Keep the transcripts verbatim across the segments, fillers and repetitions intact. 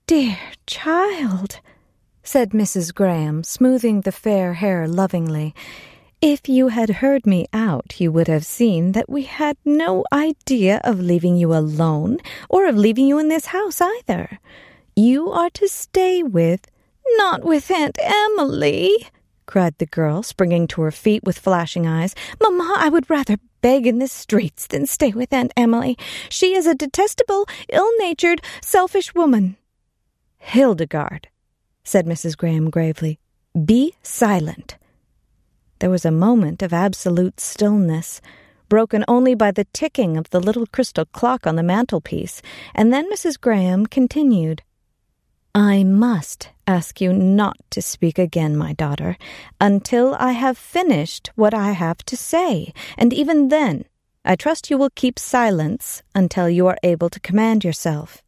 "Dear child," said Missus Graham, smoothing the fair hair lovingly, "if you had heard me out, you would have seen that we had no idea of leaving you alone, or of leaving you in this house either. You are to stay with—" "Not with Aunt Emily," cried the girl, springing to her feet with flashing eyes. "Mamma, I would rather beg in the streets than stay with Aunt Emily. She is a detestable, ill-natured, selfish woman." "Hildegarde," said Missus Graham gravely, "be silent." There was a moment of absolute stillness, broken only by the ticking of the little crystal clock on the mantelpiece, and then Missus Graham continued, "I must ask you not to speak again, my daughter, until I have finished what I have to say, and even then, I trust you will keep silence until you are able to command yourself.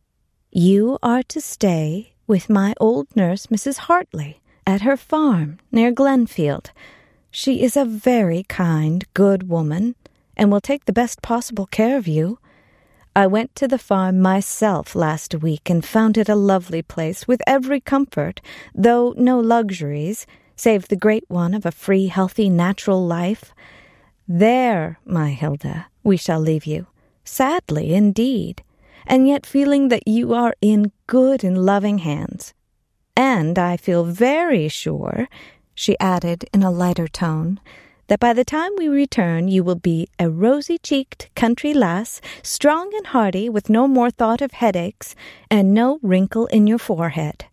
You are to stay with my old nurse, Missus Hartley, at her farm near Glenfield. She is a very kind, good woman, and will take the best possible care of you. I went to the farm myself last week and found it a lovely place with every comfort, though no luxuries, save the great one of a free, healthy, natural life. There, my Hilda, we shall leave you, sadly indeed, and yet feeling that you are in good and loving hands. And I feel very sure," she added in a lighter tone, "that by the time we return you will be a rosy-cheeked country lass, strong and hearty, with no more thought of headaches, and no wrinkle in your forehead."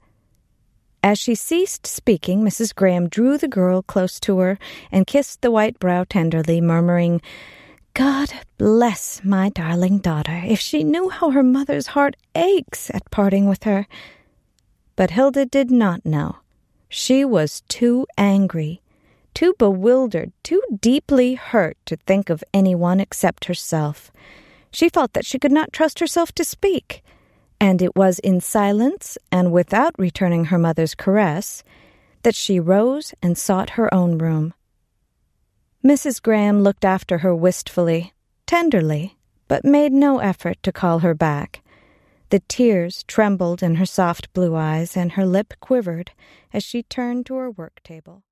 As she ceased speaking, Missus Graham drew the girl close to her and kissed the white brow tenderly, murmuring, "God bless my darling daughter, if she knew how her mother's heart aches at parting with her." But Hilda did not know. She was too angry, too bewildered, too deeply hurt to think of anyone except herself. She felt that she could not trust herself to speak, and it was in silence and without returning her mother's caress that she rose and sought her own room. Missus Graham looked after her wistfully, tenderly, but made no effort to call her back. The tears trembled in her soft blue eyes, and her lip quivered as she turned to her work table.